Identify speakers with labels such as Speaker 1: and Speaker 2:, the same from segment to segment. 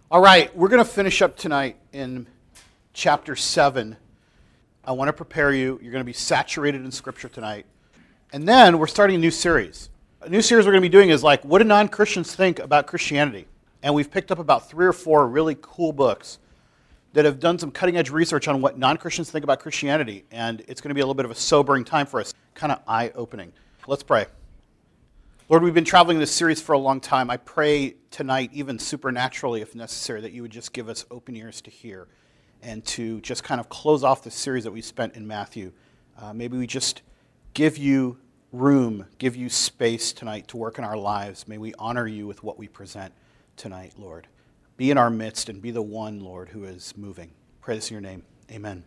Speaker 1: All right, we're going to finish up tonight in chapter 7. I want to prepare you. You're going to be saturated in Scripture tonight. And then we're starting a new series. A new series we're going to be doing is like, what do non-Christians think about Christianity? And we've picked up about 3 or 4 really cool books that have done some cutting-edge research on what non-Christians think about Christianity. And it's going to be a little bit of a sobering time for us, kind of eye-opening. Let's pray. Lord, we've been traveling this series for a long time. I pray tonight, even supernaturally if necessary, that you would just give us open ears to hear and to just kind of close off the series that we spent in Matthew. Maybe we just give you room, give you space tonight to work in our lives. May we honor you with what we present tonight, Lord. Be in our midst and be the one, Lord, who is moving. Pray this in your name. Amen.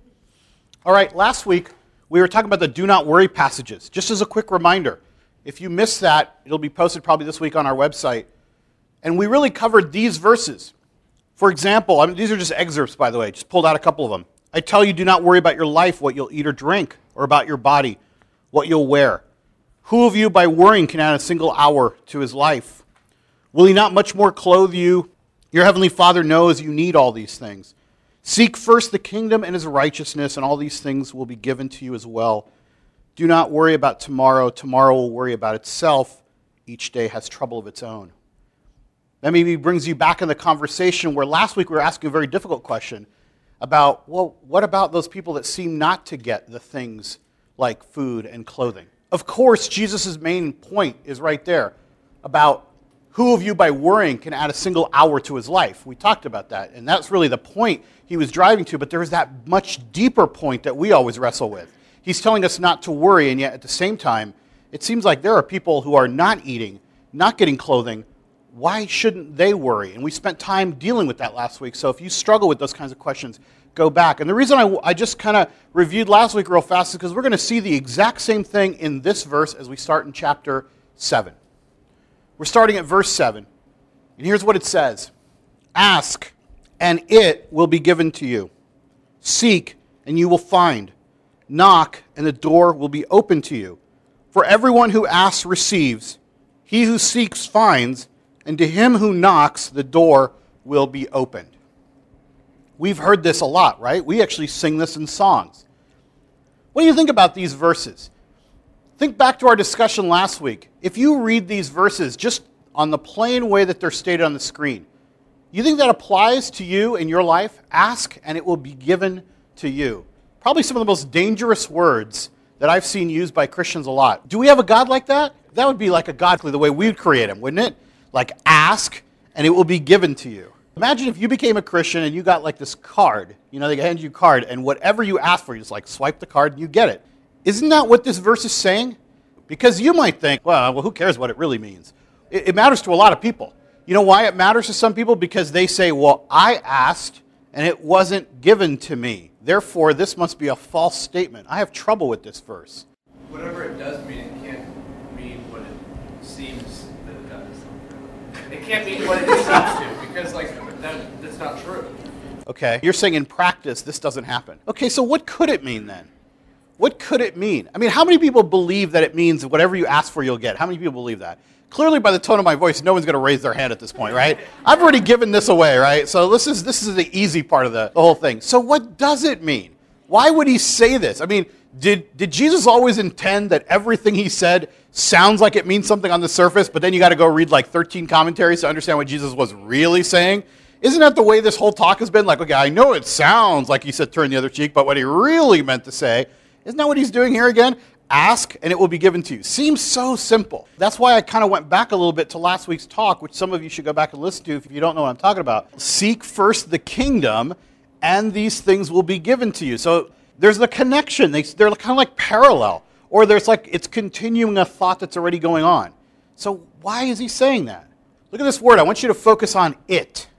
Speaker 1: All right, last week we were talking about the do not worry passages. Just as a quick reminder, if you missed that, it'll be posted probably this week on our website. And we really covered these verses. For example, these are just excerpts, by the way. Just pulled out a couple of them. I tell you, do not worry about your life, what you'll eat or drink, or about your body, what you'll wear. Who of you, by worrying, can add a single hour to his life? Will he not much more clothe you? Your heavenly Father knows you need all these things. Seek first the kingdom and his righteousness, and all these things will be given to you as well. Do not worry about tomorrow. Tomorrow will worry about itself. Each day has trouble of its own. That maybe brings you back in the conversation where last week we were asking a very difficult question about, well, what about those people that seem not to get the things like food and clothing? Of course, Jesus' main point is right there about who of you by worrying can add a single hour to his life. We talked about that, and that's really the point he was driving to, but there's that much deeper point that we always wrestle with. He's telling us not to worry, and yet at the same time, it seems like there are people who are not eating, not getting clothing. Why shouldn't they worry? And we spent time dealing with that last week, so if you struggle with those kinds of questions, go back. And the reason I just kind of reviewed last week real fast is because we're going to see the exact same thing in this verse as we start in chapter 7. We're starting at verse 7, and here's what it says. Ask, and it will be given to you. Seek, and you will find. Knock, and the door will be open to you. For everyone who asks receives. He who seeks finds, and to him who knocks, the door will be opened. We've heard this a lot, right? We actually sing this in songs. What do you think about these verses? Think back to our discussion last week. If you read these verses just on the plain way that they're stated on the screen, you think that applies to you in your life? Ask, and it will be given to you. Probably some of the most dangerous words that I've seen used by Christians a lot. Do we have a God like that? That would be like a God the way we would create him, wouldn't it? Like ask, and it will be given to you. Imagine if you became a Christian and you got like this card. You know, they hand you a card, and whatever you ask for, you just like swipe the card and you get it. Isn't that what this verse is saying? Because you might think, well, who cares what it really means? It matters to a lot of people. You know why it matters to some people? Because they say, well, I asked, and it wasn't given to me. Therefore, this must be a false statement. I have trouble with this verse.
Speaker 2: Whatever it does mean, it can't mean what it seems that it does. It can't mean what it seems to, because that's not true.
Speaker 1: Okay, you're saying in practice this doesn't happen. Okay, so what could it mean then? What could it mean? I mean, how many people believe that it means whatever you ask for, you'll get? How many people believe that? Clearly, by the tone of my voice, no one's going to raise their hand at this point, right? I've already given this away, right? So this is the easy part of the whole thing. So what does it mean? Why would he say this? I mean, did Jesus always intend that everything he said sounds like it means something on the surface, but then you got to go read like 13 commentaries to understand what Jesus was really saying? Isn't that the way this whole talk has been? Like, okay, I know it sounds like he said turn the other cheek, but what he really meant to say, isn't that what he's doing here again? Ask, and it will be given to you. Seems so simple. That's why I kind of went back a little bit to last week's talk, which some of you should go back and listen to if you don't know what I'm talking about. Seek first the kingdom, and these things will be given to you. So there's the connection. They're kind of like parallel. Or there's like, it's continuing a thought that's already going on. So why is he saying that? Look at this word. I want you to focus on it.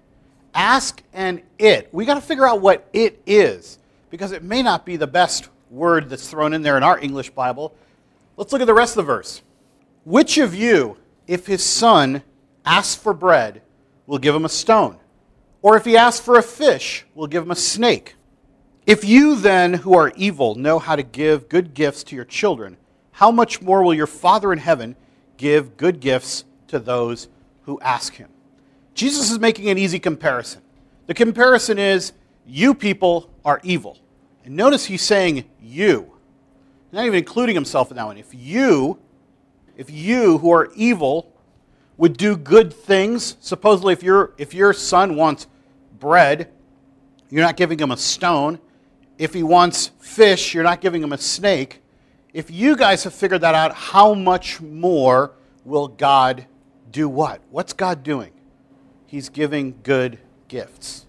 Speaker 1: Ask and it. We got to figure out what it is, because it may not be the best word that's thrown in there in our English Bible. Let's look at the rest of the verse. Which of you, if his son asks for bread, will give him a stone? Or if he asks for a fish, will give him a snake? If you then, who are evil, know how to give good gifts to your children, how much more will your Father in heaven give good gifts to those who ask him? Jesus is making an easy comparison. The comparison is, you people are evil. And notice he's saying you. Not even including himself in that one. If you who are evil would do good things, supposedly if your son wants bread, you're not giving him a stone. If he wants fish, you're not giving him a snake. If you guys have figured that out, how much more will God do what? What's God doing? He's giving good gifts.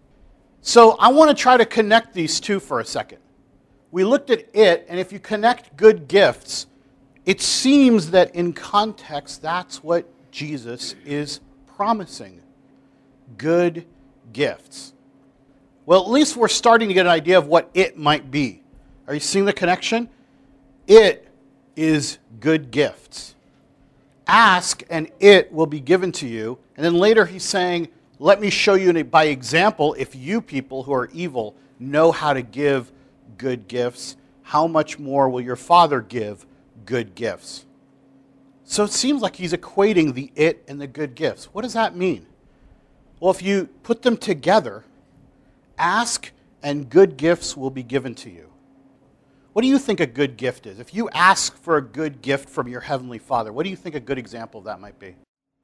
Speaker 1: So I want to try to connect these two for a second. We looked at it, and if you connect good gifts, it seems that in context, that's what Jesus is promising. Good gifts. Well, at least we're starting to get an idea of what it might be. Are you seeing the connection? It is good gifts. Ask, and it will be given to you. And then later he's saying, let me show you by example, if you people who are evil know how to give good gifts, how much more will your Father give good gifts? So it seems like he's equating the it and the good gifts. What does that mean? Well, if you put them together, ask and good gifts will be given to you. What do you think a good gift is? If you ask for a good gift from your Heavenly Father, what do you think a good example of that might be?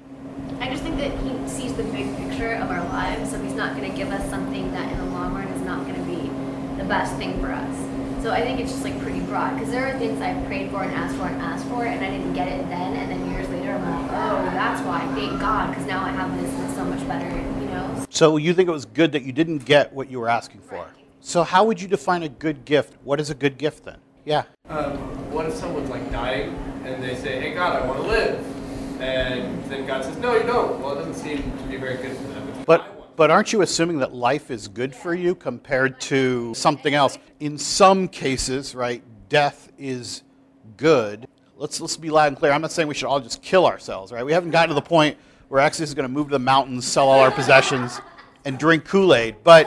Speaker 3: I just think that he sees the big picture of our lives, so he's not going to give us something that in the long run is not going to be the best thing for us. So I think it's just like pretty broad, because there are things I've prayed for and asked for, and I didn't get it then, and then years later I'm like, oh, that's why, thank God, because now I have this and it's so much better, you know?
Speaker 1: So you think it was good that you didn't get what you were asking for?
Speaker 3: Right.
Speaker 1: So how would you define a good gift? What is a good gift then? Yeah.
Speaker 2: What if someone's like dying and they say, hey God, I want to live. And then God says, no, you don't. Well, it doesn't seem to be very good for them.
Speaker 1: But aren't you assuming that life is good for you compared to something else? In some cases, right, death is good. Let's be loud and clear. I'm not saying we should all just kill ourselves, right? We haven't gotten to the point where Exodus is going to move to the mountains, sell all our possessions, and drink Kool-Aid. But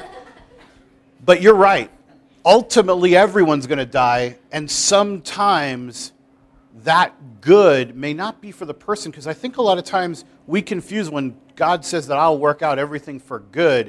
Speaker 1: you're right. Ultimately, everyone's going to die, and sometimes that good may not be for the person, because I think a lot of times we confuse when God says that I'll work out everything for good.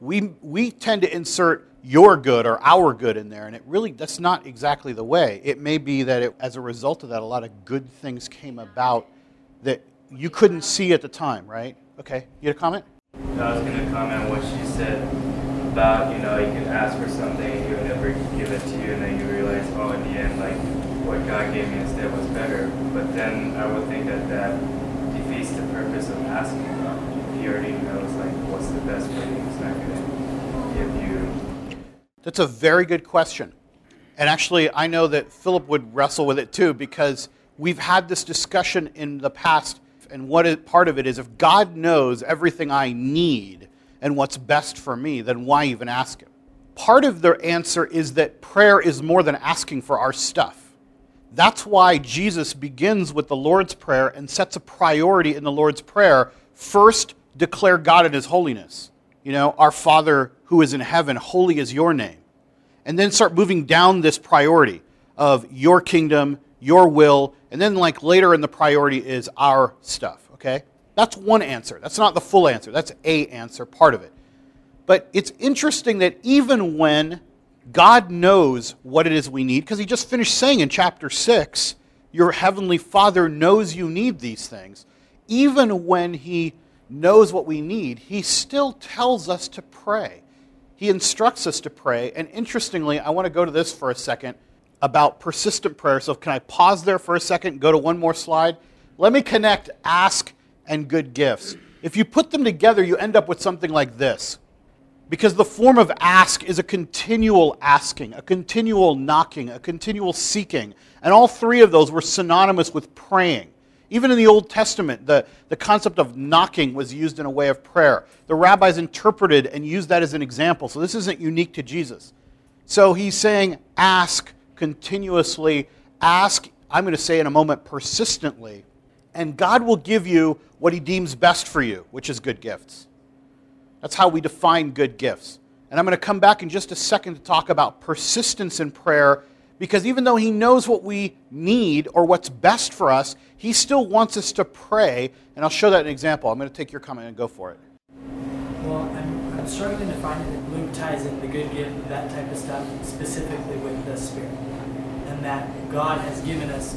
Speaker 1: We tend to insert your good or our good in there, and that's not exactly the way. It may be that as a result of that, a lot of good things came about that you couldn't see at the time, right? Okay, you had a comment?
Speaker 4: I was going to comment on what she said about, you can ask for something and he would never give it to you, and then you realize, oh, in the end, like, what God gave me instead was better. But then I would think that defeats the purpose of asking God. If he already knows, like, what's the best for you, he's not going to give you.
Speaker 1: That's a very good question. And actually, I know that Philip would wrestle with it too, because we've had this discussion in the past, and part of it is, if God knows everything I need and what's best for me, then why even ask him? Part of the answer is that prayer is more than asking for our stuff. That's why Jesus begins with the Lord's Prayer and sets a priority in the Lord's Prayer. First, declare God in his holiness. Our Father who is in heaven, holy is your name. And then start moving down this priority of your kingdom, your will, and then like later in the priority is our stuff, okay? That's one answer. That's not the full answer. That's a answer, part of it. But it's interesting that even when God knows what it is we need, because he just finished saying in chapter 6, your heavenly Father knows you need these things. Even when he knows what we need, he still tells us to pray. He instructs us to pray. And interestingly, I want to go to this for a second about persistent prayer. So can I pause there for a second and go to one more slide? Let me connect ask and good gifts. If you put them together, you end up with something like this. Because the form of ask is a continual asking, a continual knocking, a continual seeking. And all three of those were synonymous with praying. Even in the Old Testament, the concept of knocking was used in a way of prayer. The rabbis interpreted and used that as an example. So this isn't unique to Jesus. So he's saying ask continuously, ask, I'm going to say in a moment, persistently. And God will give you what he deems best for you, which is good gifts. That's how we define good gifts. And I'm going to come back in just a second to talk about persistence in prayer, because even though he knows what we need or what's best for us, he still wants us to pray. And I'll show that in an example. I'm going to take your comment and go for it.
Speaker 5: Well, I'm struggling to find it that Luke ties in the good gift, that type of stuff, specifically with the Spirit. And that God has given us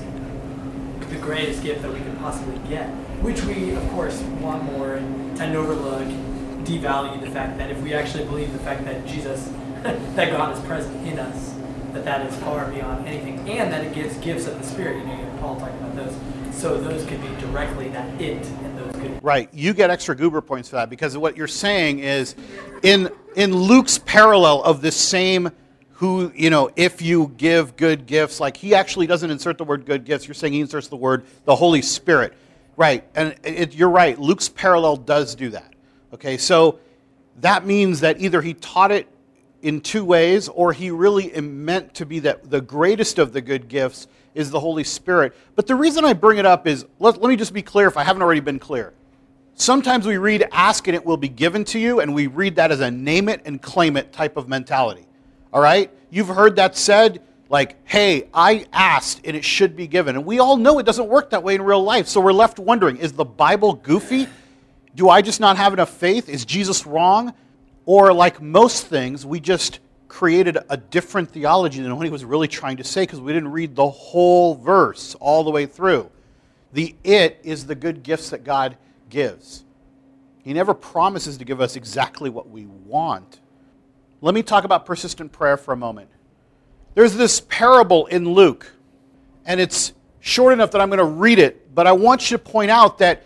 Speaker 5: the greatest gift that we could possibly get, which we, of course, want more and tend to overlook, devalue the fact that if we actually believe the fact that Jesus, that God is present in us, that is far beyond anything, and that it gives gifts of the Spirit. You know, Paul talked about those. So those could be directly that it and those could.
Speaker 1: Right. You get extra goober points for that, because what you're saying is, in Luke's parallel of this same, who, you know, if you give good gifts, like he actually doesn't insert the word good gifts. You're saying he inserts the word the Holy Spirit. Right. And you're right. Luke's parallel does do that. Okay. So that means that either he taught it in two ways, or he really meant to be that the greatest of the good gifts is the Holy Spirit. But the reason I bring it up is, let me just be clear if I haven't already been clear. Sometimes we read ask and it will be given to you, and we read that as a name it and claim it type of mentality. All right? You've heard that said, like, hey, I asked and it should be given. And we all know it doesn't work that way in real life. So we're left wondering, is the Bible goofy? Do I just not have enough faith? Is Jesus wrong? Or like most things, we just created a different theology than what he was really trying to say, because we didn't read the whole verse all the way through. The it is the good gifts that God gives. He never promises to give us exactly what we want. Let me talk about persistent prayer for a moment. There's this parable in Luke, and it's short enough that I'm going to read it, but I want you to point out that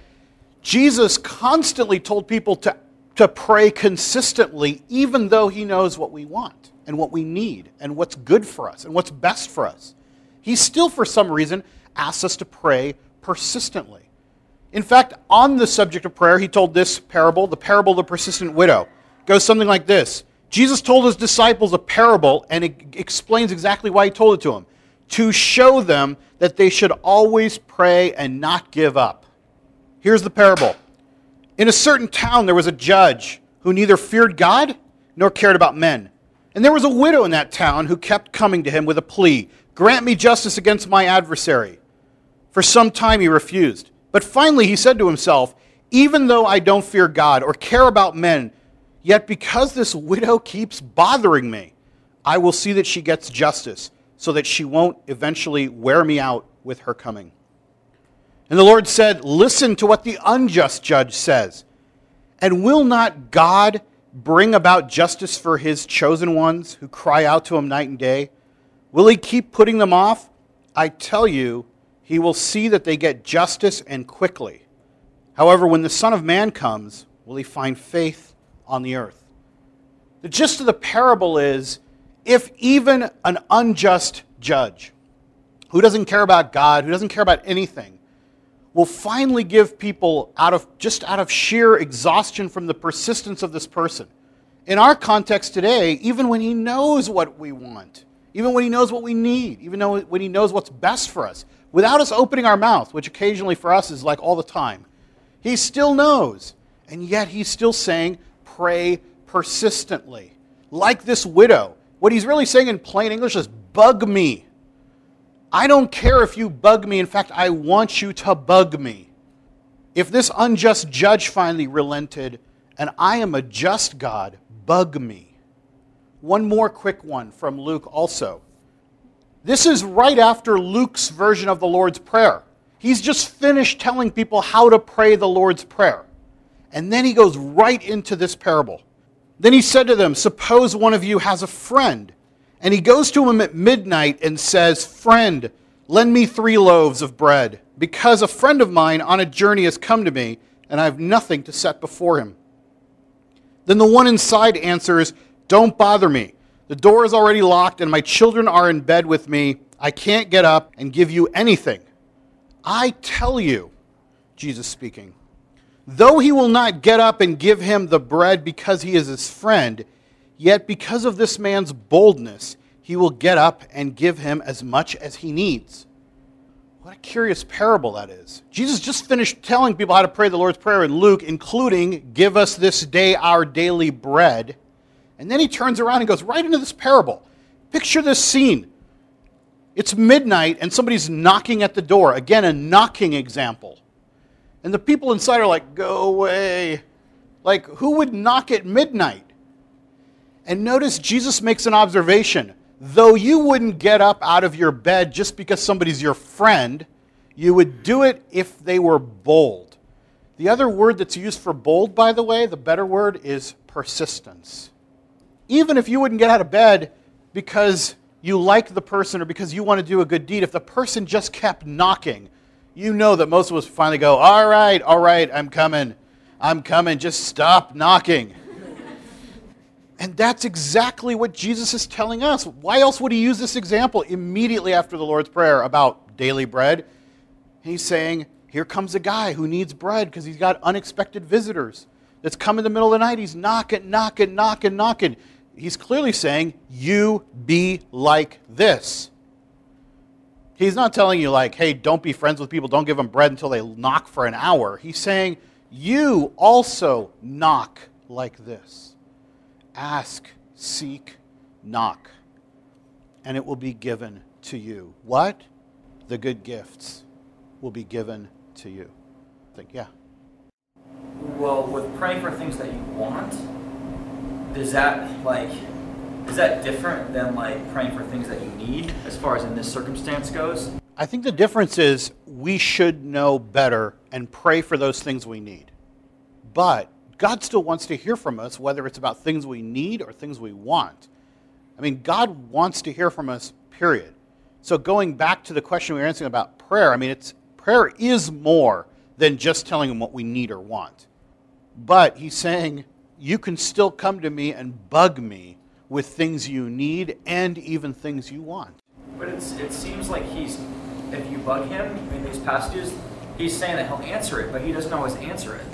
Speaker 1: Jesus constantly told people to pray consistently, even though he knows what we want and what we need and what's good for us and what's best for us. He still, for some reason, asks us to pray persistently. In fact, on the subject of prayer, he told this parable, the parable of the persistent widow. It goes something like this. Jesus told his disciples a parable, and it explains exactly why he told it to them, to show them that they should always pray and not give up. Here's the parable. In a certain town there was a judge who neither feared God nor cared about men. And there was a widow in that town who kept coming to him with a plea, "Grant me justice against my adversary." For some time he refused. But finally he said to himself, "Even though I don't fear God or care about men, yet because this widow keeps bothering me, I will see that she gets justice, so that she won't eventually wear me out with her coming." And the Lord said, "Listen to what the unjust judge says. And will not God bring about justice for his chosen ones who cry out to him night and day? Will he keep putting them off? I tell you, he will see that they get justice, and quickly. However, when the Son of Man comes, will he find faith on the earth?" The gist of the parable is, if even an unjust judge, who doesn't care about God, who doesn't care about anything, will finally give people out of sheer exhaustion from the persistence of this person. In our context today, even when he knows what we want, even when he knows what we need, even when he knows what's best for us, without us opening our mouth, which occasionally for us is like all the time, he still knows. And yet he's still saying, pray persistently. Like this widow. What he's really saying in plain English is, bug me. I don't care if you bug me. In fact, I want you to bug me. If this unjust judge finally relented, and I am a just God, bug me. One more quick one from Luke also. This is right after Luke's version of the Lord's Prayer. He's just finished telling people how to pray the Lord's Prayer. And then he goes right into this parable. Then he said to them, "Suppose one of you has a friend, and he goes to him at midnight and says, 'Friend, lend me 3 loaves of bread, because a friend of mine on a journey has come to me, and I have nothing to set before him.' Then the one inside answers, 'Don't bother me. The door is already locked, and my children are in bed with me. I can't get up and give you anything. I tell you,'" Jesus speaking, "though he will not get up and give him the bread because he is his friend, yet because of this man's boldness, he will get up and give him as much as he needs." What a curious parable that is. Jesus just finished telling people how to pray the Lord's Prayer in Luke, including, "Give us this day our daily bread." And then he turns around and goes right into this parable. Picture this scene. It's midnight and somebody's knocking at the door. Again, a knocking example. And the people inside are like, "Go away. Like, who would knock at midnight? And notice Jesus makes an observation. Though you wouldn't get up out of your bed just because somebody's your friend, you would do it if they were bold. The other word that's used for bold, by the way, the better word is persistence. Even if you wouldn't get out of bed because you like the person or because you want to do a good deed, if the person just kept knocking, you know that most of us finally go, all right, I'm coming, just stop knocking. And that's exactly what Jesus is telling us. Why else would he use this example immediately after the Lord's Prayer about daily bread? He's saying, here comes a guy who needs bread because he's got unexpected visitors. That's come in the middle of the night. He's knocking. He's clearly saying, you be like this. He's not telling you like, hey, don't be friends with people. Don't give them bread until they knock for an hour. He's saying, you also knock like this. Ask, seek, knock, and it will be given to you. What? The good gifts will be given to you. Yeah.
Speaker 6: Well, with praying for things that you want, is that different than like praying for things that you need as far as in this circumstance goes?
Speaker 1: I think the difference is we should know better and pray for those things we need. But God still wants to hear from us, whether it's about things we need or things we want. I mean, God wants to hear from us, period. So going back to the question we were answering about prayer, I mean, prayer is more than just telling him what we need or want. But he's saying, you can still come to me and bug me with things you need and even things you want.
Speaker 6: But it seems like if you bug him in these passages, he's saying that he'll answer it, but he doesn't always answer it.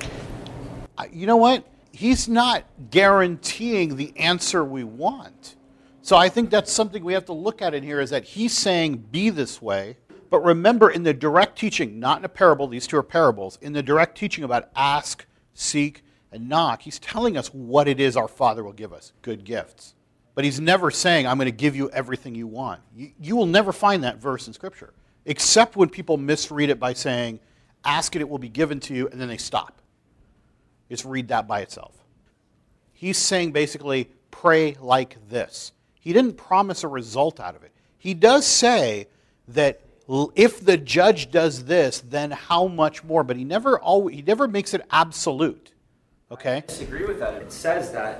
Speaker 1: You know what? He's not guaranteeing the answer we want. So I think that's something we have to look at in here is that he's saying be this way. But remember, in the direct teaching, not in a parable, these two are parables, in the direct teaching about ask, seek, and knock, he's telling us what it is our Father will give us, good gifts. But he's never saying, I'm going to give you everything you want. You will never find that verse in Scripture, except when people misread it by saying, ask it, it will be given to you, and then they stop. Just read that by itself. He's saying basically, pray like this. He didn't promise a result out of it. He does say that if the judge does this, then how much more? But he never makes it absolute. Okay?
Speaker 6: I disagree with that. It says that,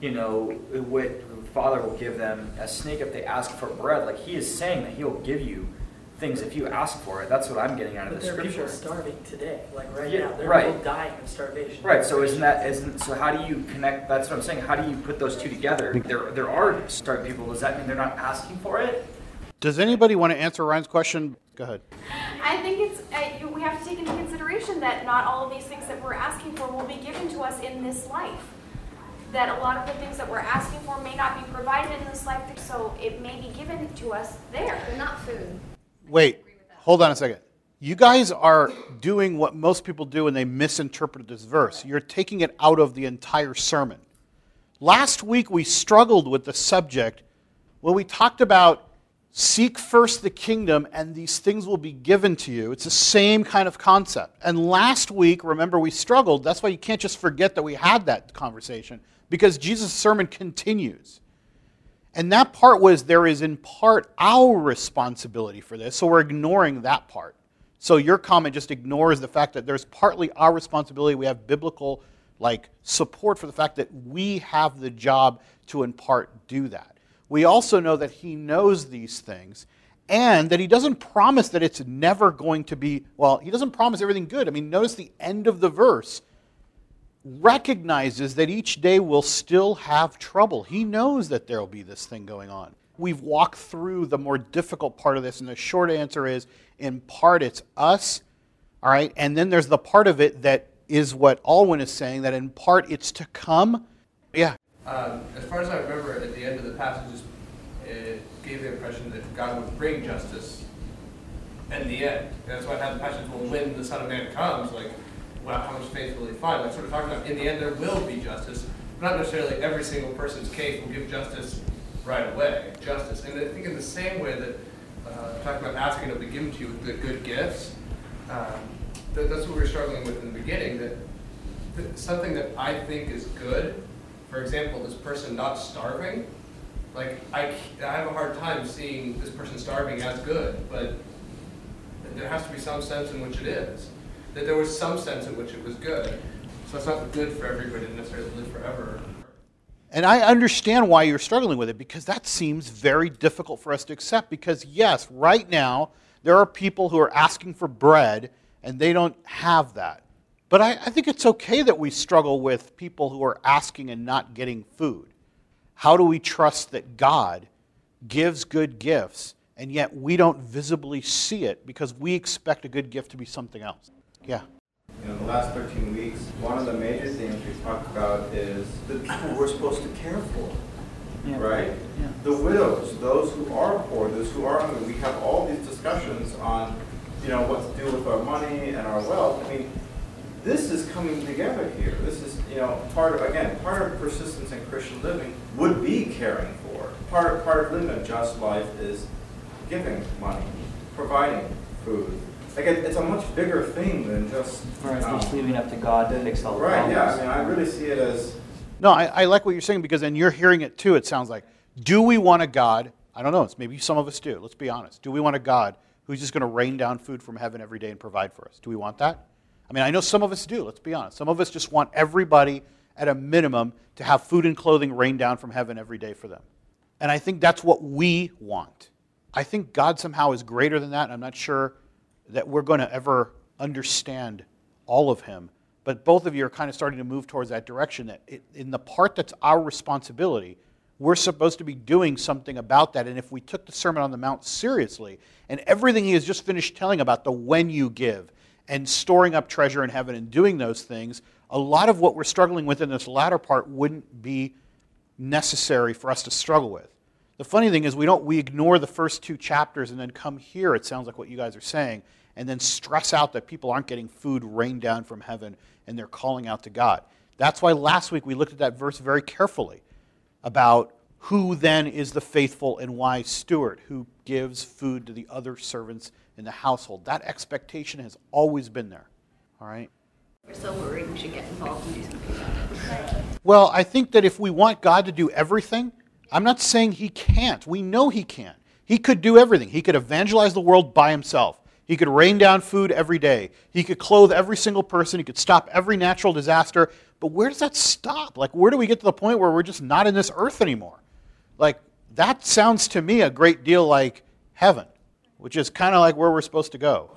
Speaker 6: what the Father will give them a snake if they ask for bread. Like he is saying that he'll give you things if you ask for it. That's what I'm getting out of the
Speaker 5: There are
Speaker 6: scripture.
Speaker 5: people starving today, like now. There are
Speaker 6: right.
Speaker 5: people dying of starvation.
Speaker 6: Right. So so how do you connect? That's what I'm saying. How do you put those two together? There are starving people. Does that mean they're not asking for it?
Speaker 1: Does anybody want to answer Ryan's question? Go ahead.
Speaker 7: I think we have to take into consideration that not all of these things that we're asking for will be given to us in this life. That a lot of the things that we're asking for may not be provided in this life, so it may be given to us there.
Speaker 3: They're not food.
Speaker 1: Wait, hold on a second. You guys are doing what most people do when they misinterpret this verse. You're taking it out of the entire sermon. Last week we struggled with the subject when we talked about seek first the kingdom and these things will be given to you. It's the same kind of concept. And last week, remember, we struggled. That's why you can't just forget that we had that conversation, because Jesus' sermon continues. And that part was there is in part our responsibility for this, so we're ignoring that part. So your comment just ignores the fact that there's partly our responsibility. We have biblical support for the fact that we have the job to in part do that. We also know that he knows these things and that he doesn't promise that it's never going to be, he doesn't promise everything good. I mean, notice the end of the verse recognizes that each day will still have trouble. He knows that there will be this thing going on. We've walked through the more difficult part of this, and the short answer is, in part, it's us, all right? And then there's the part of it that is what Alwyn is saying, that in part it's to come. Yeah.
Speaker 2: As far as I remember, at the end of the passages, it gave the impression that God would bring justice in the end. That's why I had the passage, when the Son of Man comes, how much faith will he find? Sort of talking about in the end there will be justice. Not necessarily every single person's case will give justice right away. Justice. And I think in the same way that talking about asking it to be given to you with good gifts, that's what we were struggling with in the beginning, that something that I think is good, for example, this person not starving, like I have a hard time seeing this person starving as good, but there has to be some sense in which it is. That there was some sense in which it was good. So it's not good for everybody to necessarily live forever.
Speaker 1: And I understand why you're struggling with it, because that seems very difficult for us to accept. Because yes, right now, there are people who are asking for bread, and they don't have that. But I think it's okay that we struggle with people who are asking and not getting food. How do we trust that God gives good gifts, and yet we don't visibly see it because we expect a good gift to be something else? Yeah.
Speaker 8: The last 13 weeks, one of the major things we talked about is the people we're supposed to care for, right? Yeah. The widows, those who are poor, those who are hungry. We have all these discussions on, what to do with our money and our wealth. I mean, this is coming together here. This is, part of persistence in Christian living would be caring for. Part of living a just life is giving money, providing food. Like it's a much bigger thing than just
Speaker 6: just leaving it up to God to fix all the
Speaker 8: problems.
Speaker 6: problems.
Speaker 8: Yeah, I really see it as...
Speaker 1: No, I like what you're saying, because then you're hearing it too, it sounds like. Do we want a God, I don't know, maybe some of us do, let's be honest. Do we want a God who's just going to rain down food from heaven every day and provide for us? Do we want that? I mean, I know some of us do, let's be honest. Some of us just want everybody, at a minimum, to have food and clothing rain down from heaven every day for them. And I think that's what we want. I think God somehow is greater than that, and I'm not sure that we're going to ever understand all of him. But both of you are kind of starting to move towards that direction, that in the part that's our responsibility, we're supposed to be doing something about that. And if we took the Sermon on the Mount seriously, and everything he has just finished telling about the when you give, and storing up treasure in heaven and doing those things, a lot of what we're struggling with in this latter part wouldn't be necessary for us to struggle with. The funny thing is we ignore the first 2 chapters and then come here, it sounds like what you guys are saying, and then stress out that people aren't getting food rained down from heaven and they're calling out to God. That's why last week we looked at that verse very carefully about who then is the faithful and wise steward who gives food to the other servants in the household. That expectation has always been there. All right?
Speaker 3: We're so worried we should get involved and do something about it.
Speaker 1: Well, I think that if we want God to do everything, I'm not saying he can't. We know he can. He could do everything. He could evangelize the world by himself. He could rain down food every day. He could clothe every single person. He could stop every natural disaster. But where does that stop? Like, where do we get to the point where we're just not in this earth anymore? Like, that sounds to me a great deal like heaven, which is kind of like where we're supposed to go,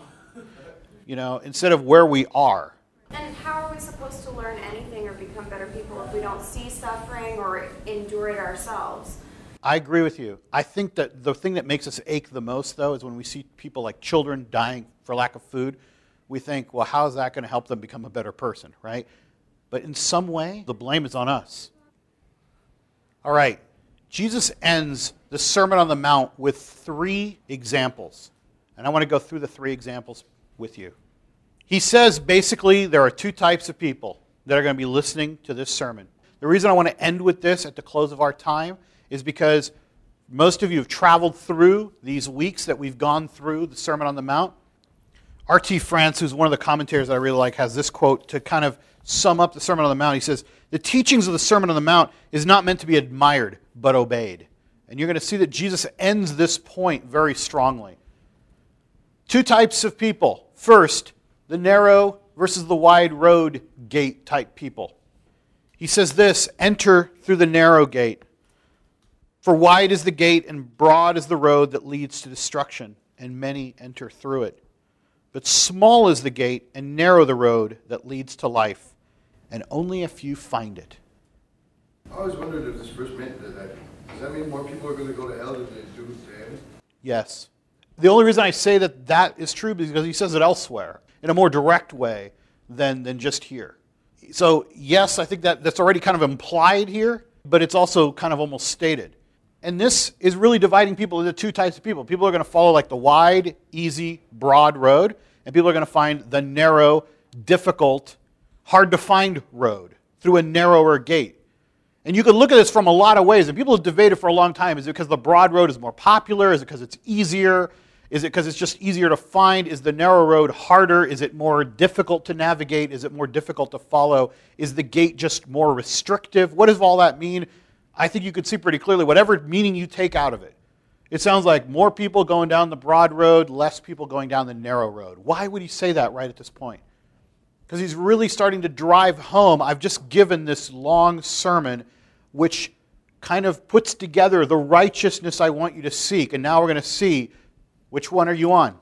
Speaker 1: instead of where we are.
Speaker 7: And how are we supposed to learn anything or become better people if we don't see suffering or endure it ourselves?
Speaker 1: I agree with you. I think that the thing that makes us ache the most, though, is when we see people like children dying for lack of food. We think, well, how is that going to help them become a better person, right? But in some way, the blame is on us. All right. Jesus ends the Sermon on the Mount with 3 examples. And I want to go through the 3 examples with you. He says, basically, there are 2 types of people that are going to be listening to this sermon. The reason I want to end with this at the close of our time is because most of you have traveled through these weeks that we've gone through the Sermon on the Mount. R.T. France, who's one of the commentators that I really like, has this quote to kind of sum up the Sermon on the Mount. He says, the teachings of the Sermon on the Mount is not meant to be admired, but obeyed. And you're going to see that Jesus ends this point very strongly. 2 types of people. First, the narrow versus the wide road gate type people. He says this, enter through the narrow gate. For wide is the gate and broad is the road that leads to destruction, and many enter through it. But small is the gate and narrow the road that leads to life, and only a few find it.
Speaker 9: I always wondered if this verse meant that. Does that mean more people are going to go to hell than they do to heaven?
Speaker 1: Yes. The only reason I say that is true is because he says it elsewhere in a more direct way than just here. So yes, I think that's already kind of implied here, but it's also kind of almost stated. And this is really dividing people into 2 types of people. People are going to follow like the wide, easy, broad road, and people are going to find the narrow, difficult, hard to find road through a narrower gate. And you could look at this from a lot of ways, and people have debated for a long time. Is it because the broad road is more popular? Is it because it's easier? Is it because it's just easier to find? Is the narrow road harder? Is it more difficult to navigate? Is it more difficult to follow? Is the gate just more restrictive? What does all that mean? I think you could see pretty clearly whatever meaning you take out of it. It sounds like more people going down the broad road, less people going down the narrow road. Why would he say that right at this point? Because he's really starting to drive home. I've just given this long sermon which kind of puts together the righteousness I want you to seek. And now we're going to see, which one are you on?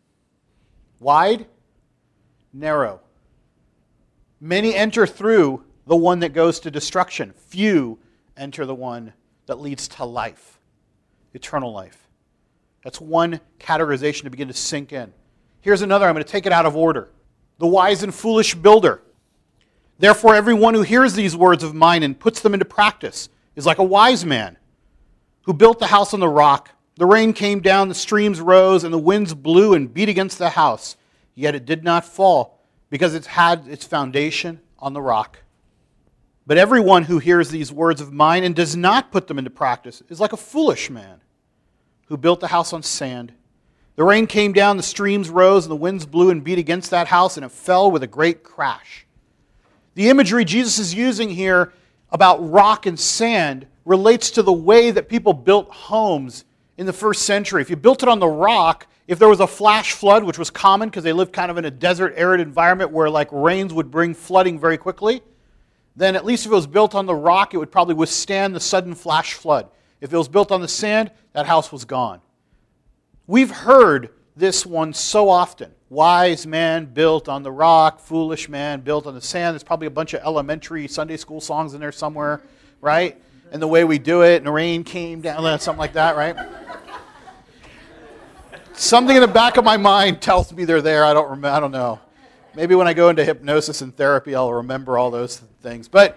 Speaker 1: Wide? Narrow. Many enter through the one that goes to destruction. Few enter the one that leads to life, eternal life. That's one categorization to begin to sink in. Here's another. I'm going to take it out of order. The wise and foolish builder. Therefore, everyone who hears these words of mine and puts them into practice is like a wise man who built the house on the rock. The rain came down, the streams rose, and the winds blew and beat against the house. Yet it did not fall, because it had its foundation on the rock. But everyone who hears these words of mine and does not put them into practice is like a foolish man who built the house on sand. The rain came down, the streams rose, and the winds blew and beat against that house, and it fell with a great crash. The imagery Jesus is using here about rock and sand relates to the way that people built homes in the first century. If you built it on the rock, if there was a flash flood, which was common because they lived kind of in a desert, arid environment where like rains would bring flooding very quickly, then at least if it was built on the rock, it would probably withstand the sudden flash flood. If it was built on the sand, that house was gone. We've heard this one so often. Wise man built on the rock, foolish man built on the sand. There's probably a bunch of elementary Sunday school songs in there somewhere, right? And the way we do it, and the rain came down, something like that, right? Something in the back of my mind tells me they're there. I don't know. Maybe when I go into hypnosis and therapy, I'll remember all those things. But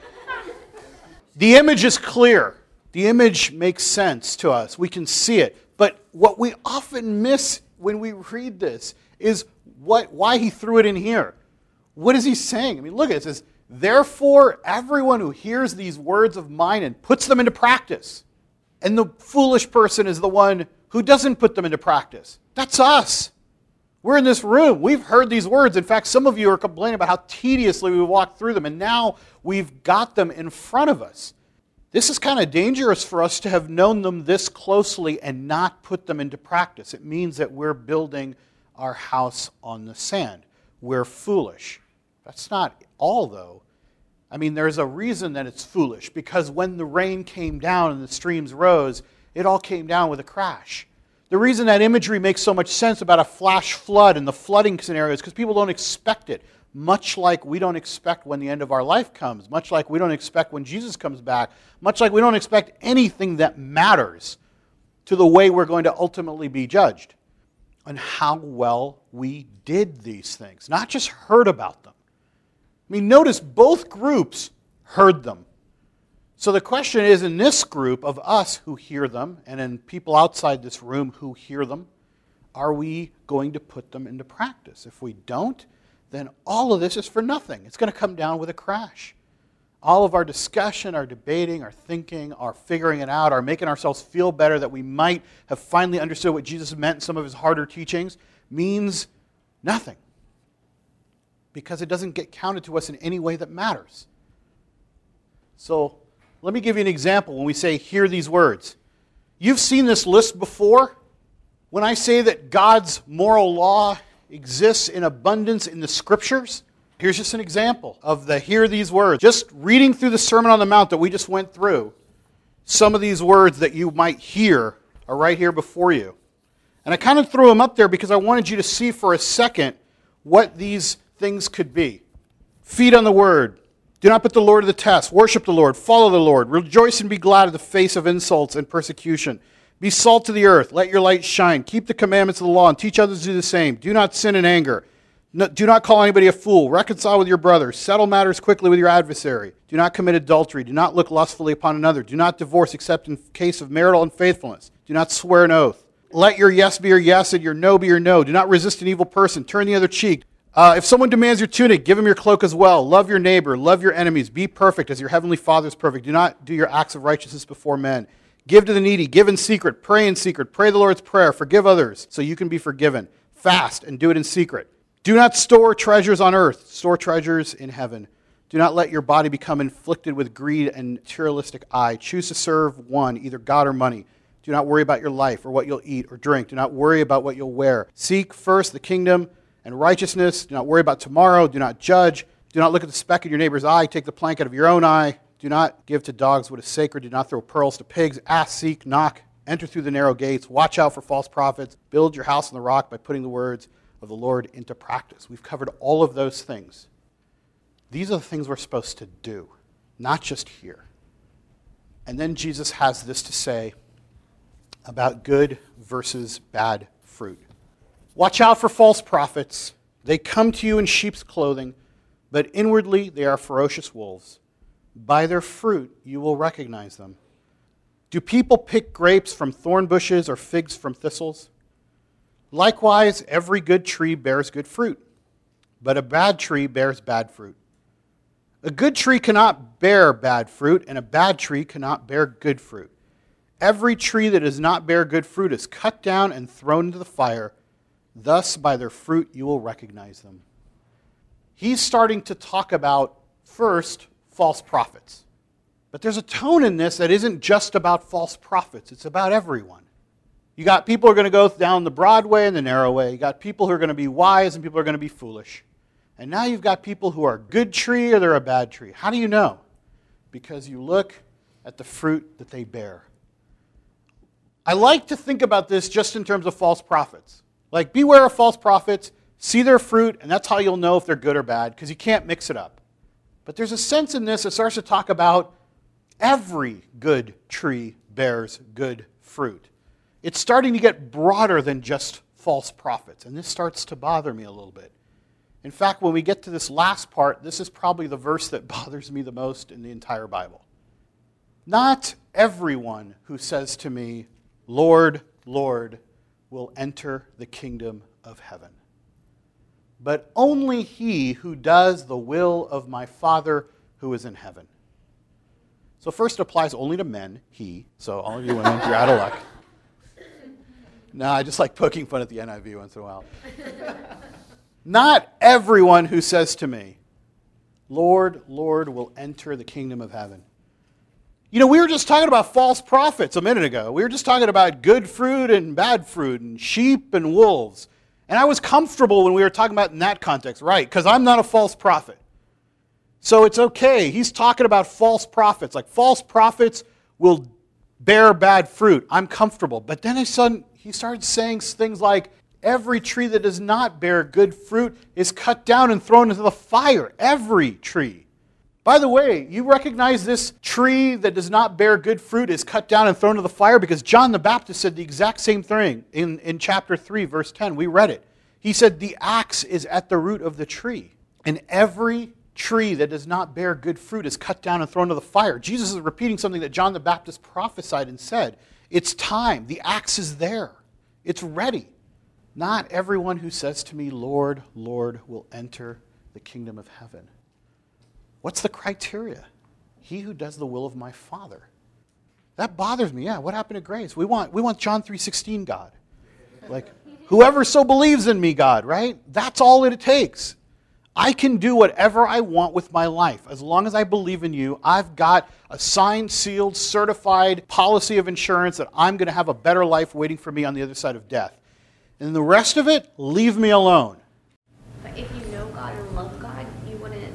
Speaker 1: the image is clear. The image makes sense to us. We can see it. But what we often miss when we read this is why he threw it in here. What is he saying? I mean, look at it. It says, therefore, everyone who hears these words of mine and puts them into practice. And the foolish person is the one who doesn't put them into practice. That's us. We're in this room. We've heard these words. In fact, some of you are complaining about how tediously we walked through them, and now we've got them in front of us. This is kind of dangerous for us to have known them this closely and not put them into practice. It means that we're building our house on the sand. We're foolish. That's not all, though. I mean, there's a reason that it's foolish, because when the rain came down and the streams rose, it all came down with a crash. The reason that imagery makes so much sense about a flash flood and the flooding scenario is because people don't expect it, much like we don't expect when the end of our life comes, much like we don't expect when Jesus comes back, much like we don't expect anything that matters to the way we're going to ultimately be judged and how well we did these things, not just heard about them. I mean, notice both groups heard them. So the question is, in this group of us who hear them, and in people outside this room who hear them, are we going to put them into practice? If we don't, then all of this is for nothing. It's going to come down with a crash. All of our discussion, our debating, our thinking, our figuring it out, our making ourselves feel better that we might have finally understood what Jesus meant in some of his harder teachings means nothing. Because it doesn't get counted to us in any way that matters. So let me give you an example when we say, hear these words. You've seen this list before. When I say that God's moral law exists in abundance in the Scriptures, here's just an example of the hear these words. Just reading through the Sermon on the Mount that we just went through, some of these words that you might hear are right here before you. And I kind of threw them up there because I wanted you to see for a second what these things could be. Feed on the Word. Do not put the Lord to the test. Worship the Lord. Follow the Lord. Rejoice and be glad in the face of insults and persecution. Be salt to the earth. Let your light shine. Keep the commandments of the law and teach others to do the same. Do not sin in anger. Do not call anybody a fool. Reconcile with your brother. Settle matters quickly with your adversary. Do not commit adultery. Do not look lustfully upon another. Do not divorce except in case of marital unfaithfulness. Do not swear an oath. Let your yes be your yes and your no be your no. Do not resist an evil person. Turn the other cheek. If someone demands your tunic, give him your cloak as well. Love your neighbor. Love your enemies. Be perfect as your heavenly Father is perfect. Do not do your acts of righteousness before men. Give to the needy, give in secret, pray the Lord's Prayer, forgive others so you can be forgiven. Fast and do it in secret. Do not store treasures on earth, store treasures in heaven. Do not let your body become inflicted with greed and materialistic eye. Choose to serve one, either God or money. Do not worry about your life or what you'll eat or drink. Do not worry about what you'll wear. Seek first the kingdom and righteousness. Do not worry about tomorrow. Do not judge. Do not look at the speck in your neighbor's eye. Take the plank out of your own eye. Do not give to dogs what is sacred. Do not throw pearls to pigs. Ask, seek, knock. Enter through the narrow gates. Watch out for false prophets. Build your house on the rock by putting the words of the Lord into practice. We've covered all of those things. These are the things we're supposed to do, not just hear. And then Jesus has this to say about good versus bad fruit. Watch out for false prophets. They come to you in sheep's clothing, but inwardly they are ferocious wolves. By their fruit you will recognize them. Do people pick grapes from thorn bushes or figs from thistles? Likewise, every good tree bears good fruit, but a bad tree bears bad fruit. A good tree cannot bear bad fruit, and a bad tree cannot bear good fruit. Every tree that does not bear good fruit is cut down and thrown into the fire. Thus, by their fruit you will recognize them. He's starting to talk about, first, false prophets. But there's a tone in this that isn't just about false prophets. It's about everyone. You got people who are going to go down the broad way and the narrow way. You got people who are going to be wise and people who are going to be foolish. And now you've got people who are a good tree or they're a bad tree. How do you know? Because you look at the fruit that they bear. I like to think about this just in terms of false prophets. Like, beware of false prophets, see their fruit, and that's how you'll know if they're good or bad, because you can't mix it up. But there's a sense in this that starts to talk about every good tree bears good fruit. It's starting to get broader than just false prophets, and this starts to bother me a little bit. In fact, when we get to this last part, this is probably the verse that bothers me the most in the entire Bible. Not everyone who says to me, Lord, Lord, will enter the kingdom of heaven, but only he who does the will of my Father who is in heaven. So first it applies only to men, he. So all of you women, you're out of luck. No, I just like poking fun at the NIV once in a while. Not everyone who says to me, Lord, Lord, will enter the kingdom of heaven. You know, we were just talking about false prophets a minute ago. We were just talking about good fruit and bad fruit and sheep and wolves. And I was comfortable when we were talking about it in that context, right? Because I'm not a false prophet. So it's okay. He's talking about false prophets. Like, false prophets will bear bad fruit. I'm comfortable. But then he started saying things like, every tree that does not bear good fruit is cut down and thrown into the fire. Every tree. By the way, you recognize this tree that does not bear good fruit is cut down and thrown into the fire, because John the Baptist said the exact same thing in chapter 3, verse 10. We read it. He said the axe is at the root of the tree, and every tree that does not bear good fruit is cut down and thrown into the fire. Jesus is repeating something that John the Baptist prophesied and said. It's time. The axe is there. It's ready. Not everyone who says to me, Lord, Lord, will enter the kingdom of heaven. What's the criteria? He who does the will of my Father. That bothers me. Yeah, what happened to grace? We want John 3:16 God. Like, whoever so believes in me, God, right? That's all it takes. I can do whatever I want with my life. As long as I believe in you, I've got a signed, sealed, certified policy of insurance that I'm going to have a better life waiting for me on the other side of death. And the rest of it, leave me alone.
Speaker 3: But if you know God and love God, you wouldn't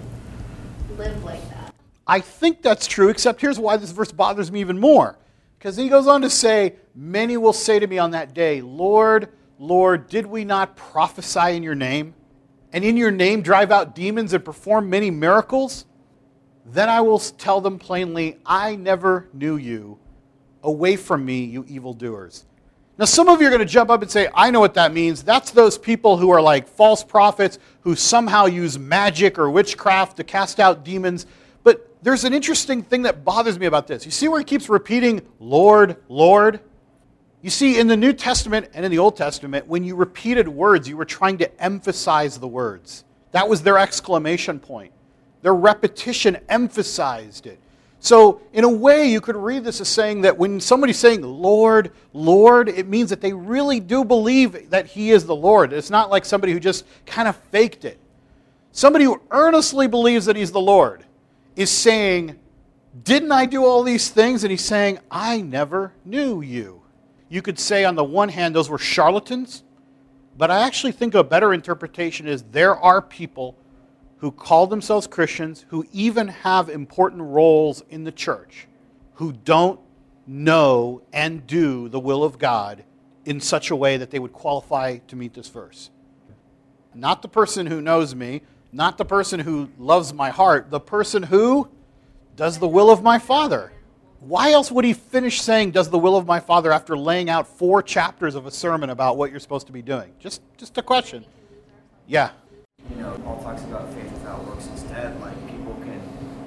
Speaker 3: live like that.
Speaker 1: I think that's true, except here's why this verse bothers me even more. Because he goes on to say, many will say to me on that day, Lord, Lord, did we not prophesy in your name? And in your name drive out demons and perform many miracles? Then I will tell them plainly, I never knew you. Away from me, you evildoers. Now, some of you are going to jump up and say, I know what that means. That's those people who are like false prophets who somehow use magic or witchcraft to cast out demons. But there's an interesting thing that bothers me about this. You see where he keeps repeating, Lord, Lord? You see, in the New Testament and in the Old Testament, when you repeated words, you were trying to emphasize the words. That was their exclamation point. Their repetition emphasized it. So in a way, you could read this as saying that when somebody's saying, Lord, Lord, it means that they really do believe that he is the Lord. It's not like somebody who just kind of faked it. Somebody who earnestly believes that he's the Lord is saying, didn't I do all these things? And he's saying, I never knew you. You could say on the one hand, those were charlatans, but I actually think a better interpretation is there are people who call themselves Christians, who even have important roles in the church, who don't know and do the will of God in such a way that they would qualify to meet this verse. Not the person who knows me, not the person who loves my heart, the person who does the will of my Father. Why else would he finish saying, does the will of my Father, after laying out 4 chapters of a sermon about what you're supposed to be doing? Just a question. Yeah.
Speaker 6: Paul talks about faith without works instead. Like, people can,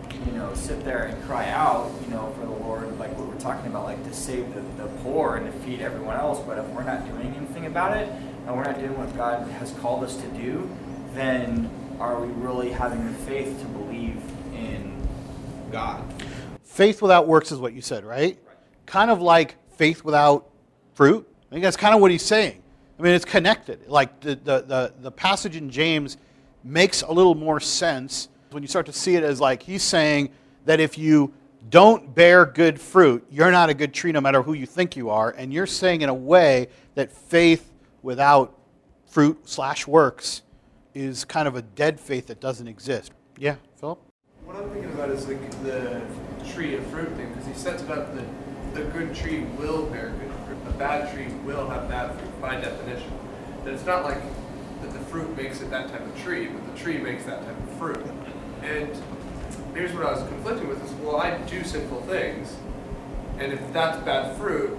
Speaker 6: sit there and cry out, for the Lord, like what we're talking about, like to save the poor and to feed everyone else. But if we're not doing anything about it, and we're not doing what God has called us to do, then are we really having the faith to believe in God?
Speaker 1: Faith without works is what you said, right? Kind of like faith without fruit. I think that's kind of what he's saying. I mean, it's connected. Like the passage in James makes a little more sense when you start to see it as like he's saying that if you don't bear good fruit, you're not a good tree no matter who you think you are. And you're saying in a way that faith without fruit/works is kind of a dead faith that doesn't exist. Yeah, Philip?
Speaker 2: What I'm thinking about is like the tree and fruit thing, because he sets it up that the good tree will bear good fruit. A bad tree will have bad fruit by definition. And it's not like that the fruit makes it that type of tree, but the tree makes that type of fruit. And here's what I was conflicting with is, well, I do sinful things, and if that's bad fruit...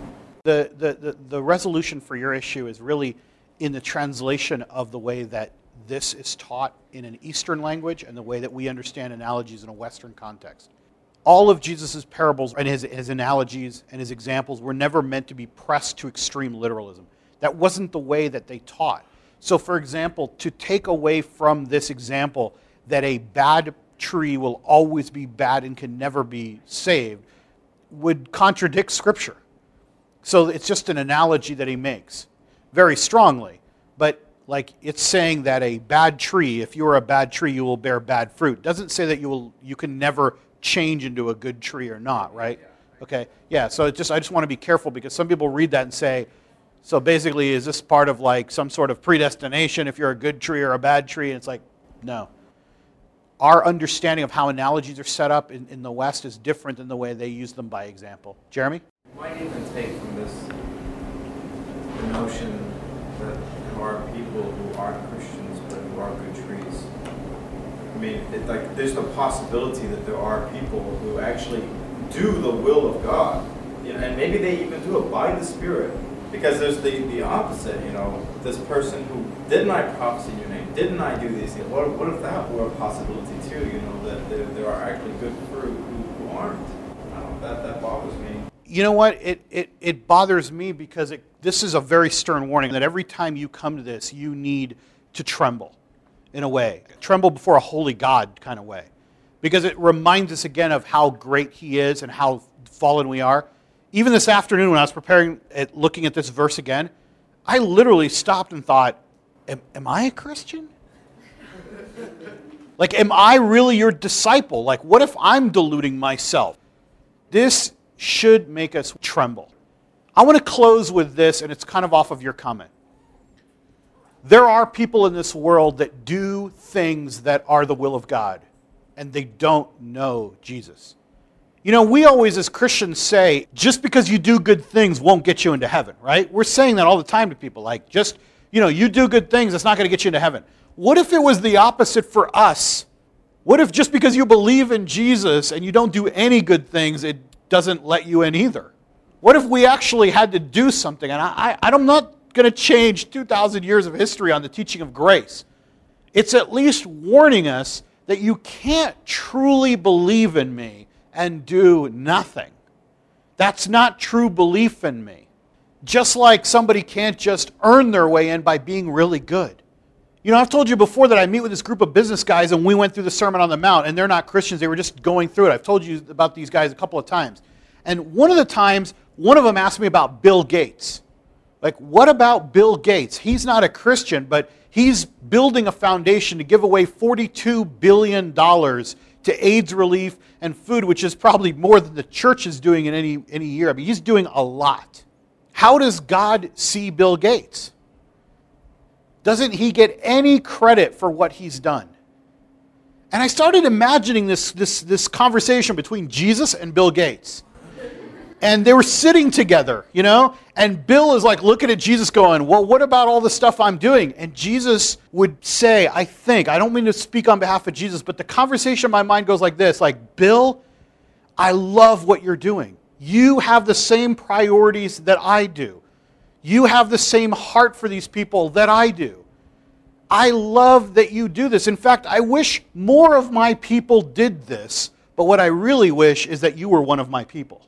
Speaker 1: The resolution for your issue is really in the translation of the way that this is taught in an Eastern language and the way that we understand analogies in a Western context. All of Jesus' parables and his analogies and his examples were never meant to be pressed to extreme literalism. That wasn't the way that they taught. So, for example, to take away from this example that a bad tree will always be bad and can never be saved would contradict Scripture. So it's just an analogy that he makes very strongly. But like it's saying that a bad tree, if you are a bad tree, you will bear bad fruit. Doesn't say that you can never change into a good tree or not, right? Okay, yeah, so I just want to be careful because some people read that and say, so basically is this part of like some sort of predestination if you're a good tree or a bad tree? And it's like, no. Our understanding of how analogies are set up in the West is different than the way they use them by example. Jeremy?
Speaker 8: Might even take from this the notion that there are people who aren't Christians but who are good trees. I mean, there's the possibility that there are people who actually do the will of God, and maybe they even do it by the Spirit. Because there's the opposite, this person who, didn't I prophesy in your name? Didn't I do these things? What if that were a possibility too, that there are actually good fruit who aren't? I don't know, that bothers me.
Speaker 1: You know what? It bothers me because this is a very stern warning that every time you come to this, you need to tremble in a way. Tremble before a holy God kind of way. Because it reminds us again of how great he is and how fallen we are. Even this afternoon when I was looking at this verse again, I literally stopped and thought, am I a Christian? Like, am I really your disciple? Like, what if I'm deluding myself? This should make us tremble. I want to close with this, and it's kind of off of your comment. There are people in this world that do things that are the will of God, and they don't know Jesus. We always as Christians say, just because you do good things won't get you into heaven, right? We're saying that all the time to people, like just, you do good things, that's not going to get you into heaven. What if it was the opposite for us? What if just because you believe in Jesus and you don't do any good things, it doesn't let you in either? What if we actually had to do something? And I'm not going to change 2,000 years of history on the teaching of grace. It's at least warning us that you can't truly believe in me and do nothing. That's not true belief in me. Just like somebody can't just earn their way in by being really good. You know, I've told you before that I meet with this group of business guys and we went through the Sermon on the Mount, and they're not Christians, they were just going through it. I've told you about these guys a couple of times. And one of the times, one of them asked me about Bill Gates. Like, what about Bill Gates? He's not a Christian, but he's building a foundation to give away $42 billion to AIDS relief and food, which is probably more than the church is doing in any year. I mean, he's doing a lot. How does God see Bill Gates? Doesn't he get any credit for what he's done? And I started imagining this conversation between Jesus and Bill Gates. And they were sitting together, you know? And Bill is like looking at Jesus going, well, what about all the stuff I'm doing? And Jesus would say, I don't mean to speak on behalf of Jesus, but the conversation in my mind goes like this, like, Bill, I love what you're doing. You have the same priorities that I do. You have the same heart for these people that I do. I love that you do this. In fact, I wish more of my people did this, but what I really wish is that you were one of my people.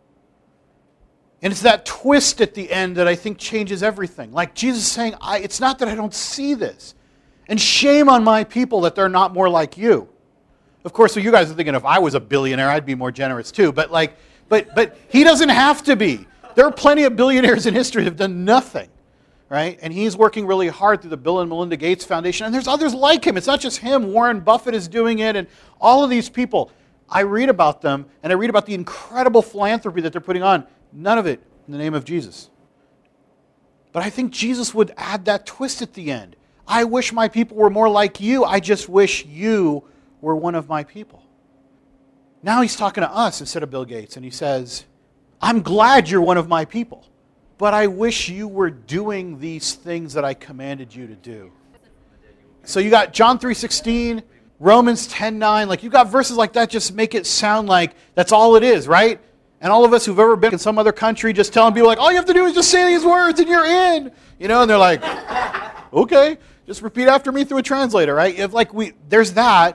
Speaker 1: And it's that twist at the end that I think changes everything. Like Jesus saying, it's not that I don't see this. And shame on my people that they're not more like you. Of course, so you guys are thinking if I was a billionaire, I'd be more generous too. But he doesn't have to be. There are plenty of billionaires in history who have done nothing. Right? And he's working really hard through the Bill and Melinda Gates Foundation. And there's others like him. It's not just him. Warren Buffett is doing it. And all of these people. I read about them. And I read about the incredible philanthropy that they're putting on. None of it in the name of Jesus. But I think Jesus would add that twist at the end. I wish my people were more like you. I just wish you were one of my people. Now he's talking to us instead of Bill Gates. And he says, I'm glad you're one of my people. But I wish you were doing these things that I commanded you to do. So you got John 3:16, Romans 10:9. Like, you got verses like that, just make it sound like that's all it is, right? And all of us who've ever been in some other country just telling people like, all you have to do is just say these words and you're in. You know, and they're like, okay, just repeat after me through a translator, right? There's that.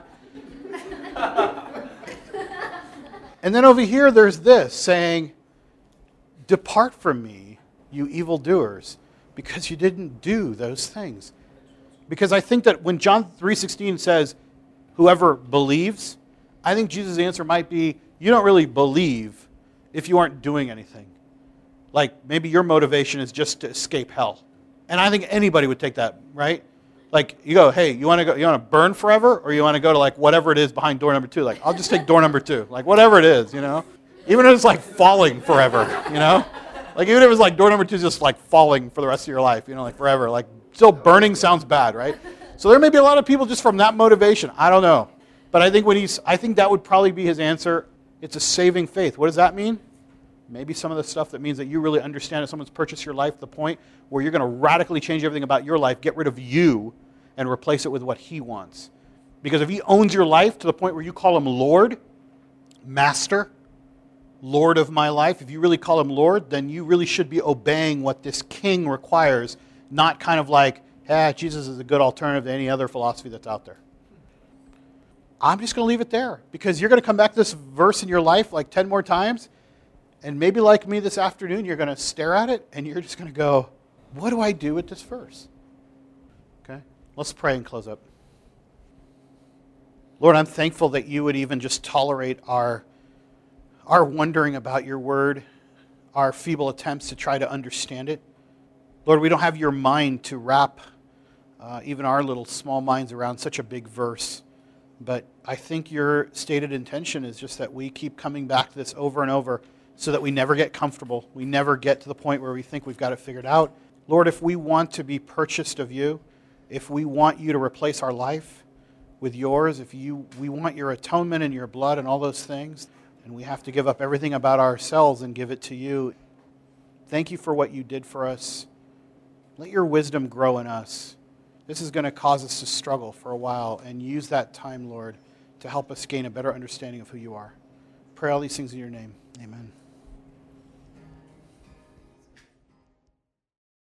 Speaker 1: And then over here there's this saying, depart from me, you evildoers, because you didn't do those things. Because I think that when John 3:16 says, whoever believes, I think Jesus' answer might be, you don't really believe if you aren't doing anything. Like, maybe your motivation is just to escape hell. And I think anybody would take that, right? Like, you go, hey, you want to burn forever, or you want to go to like whatever it is behind door number 2? Like, I'll just take door number 2. Like, whatever it is, you know? Even if it's like falling forever, you know? Like, even if it's like door number 2 is just like falling for the rest of your life, you know, like forever. Like, still burning sounds bad, right? So there may be a lot of people just from that motivation. I don't know. But I think that would probably be his answer. It's a saving faith. What does that mean? Maybe some of the stuff that means that you really understand that someone's purchased your life to the point where you're going to radically change everything about your life, get rid of you, and replace it with what he wants. Because if he owns your life to the point where you call him Lord, Master, Lord of my life, if you really call him Lord, then you really should be obeying what this king requires, not kind of like, Jesus is a good alternative to any other philosophy that's out there. I'm just going to leave it there, because you're going to come back to this verse in your life like 10 more times, and maybe like me this afternoon, you're going to stare at it, and you're just going to go, what do I do with this verse? Okay, let's pray and close up. Lord, I'm thankful that you would even just tolerate our wondering about your word, our feeble attempts to try to understand it. Lord, we don't have your mind to wrap even our little small minds around such a big verse. But I think your stated intention is just that we keep coming back to this over and over so that we never get comfortable. We never get to the point where we think we've got it figured out. Lord, if we want to be purchased of you, if we want you to replace our life with yours, we want your atonement and your blood and all those things, and we have to give up everything about ourselves and give it to you. Thank you for what you did for us. Let your wisdom grow in us. This is going to cause us to struggle for a while, and use that time, Lord, to help us gain a better understanding of who you are. Pray all these things in your name. Amen.